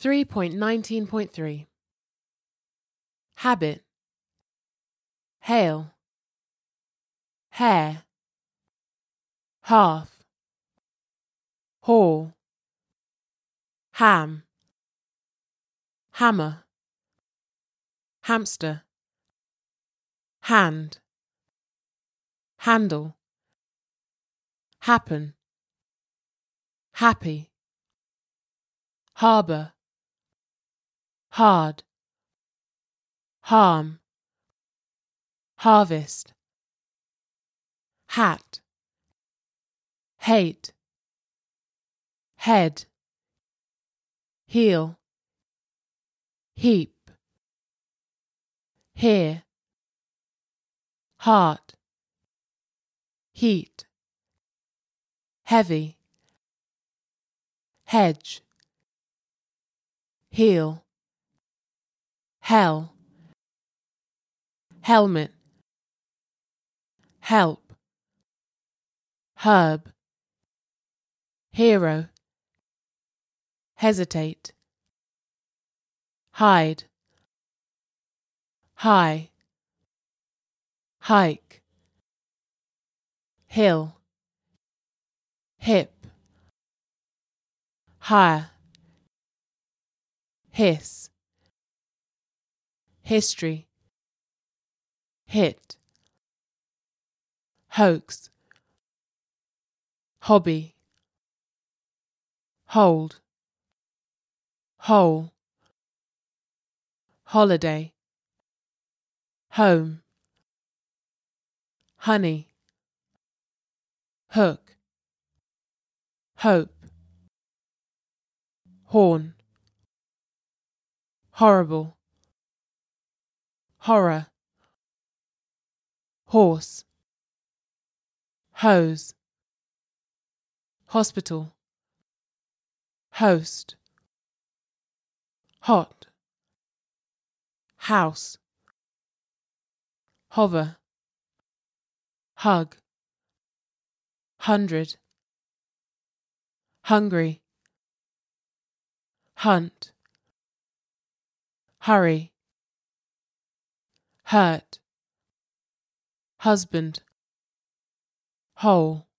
3.19.3 Habit. Hail. Hair. Hearth. Hall. Ham. Hammer. Hamster. Hand. Handle. Happen. Happy. Harbour. Hard. Harm. Harvest. Hat. Hate. Head. Heel. Heap. Here. Heart. Heat. Heavy. Hedge. Heel. Hell. Helmet. Help. Herb. Hero. Hesitate. Hide. High. Hike. Hill. Hip. Hire. Hiss. History. Hit. Hoax. Hobby. Hold. Hole. Holiday. Home. Honey. Hook. Hope. Horn. Horrible. Horror. Horse. Hose. Hospital. Host. Hot. House. Hover. Hug. 100. Hungry. Hunt. Hurry. Hurt. Husband. Hole.